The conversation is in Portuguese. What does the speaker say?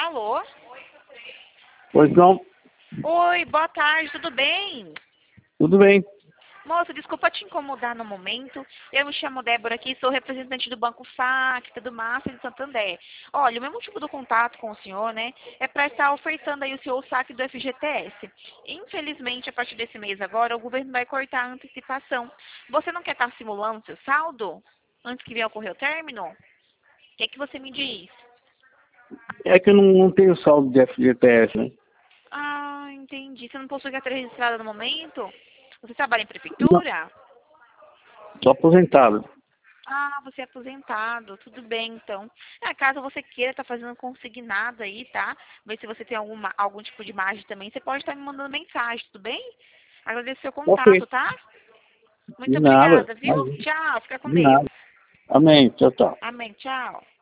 Alô? Pois não, Oi, boa tarde, tudo bem? tudo bem. Moça, desculpa te incomodar no momento. Eu me chamo Débora aqui, sou representante do Banco Sacra, do Massa de Santander. Olha, o meu motivo do contato com o senhor, né, é para estar ofertando aí o senhor o saque do FGTS. Infelizmente, a partir desse mês agora, o governo vai cortar a antecipação. Você não quer estar simulando seu saldo antes que venha ocorrer o término? O que você me diz? É que eu não tenho saldo de FGTS, né? Ah, entendi. Você não possui carteira registrada no momento? Você trabalha em Não, prefeitura? sou aposentado. Ah, você é aposentado. Tudo bem, então. Caso você queira estar fazendo consignado aí, tá? Ver se você tem algum tipo de imagem também. Você pode estar me mandando mensagem, tudo bem? Agradeço seu Ok, contato, tá? Muito de nada. obrigada, viu? Tchau, fica com De Deus. nada. Amém. Tchau, tchau. Amém, tchau.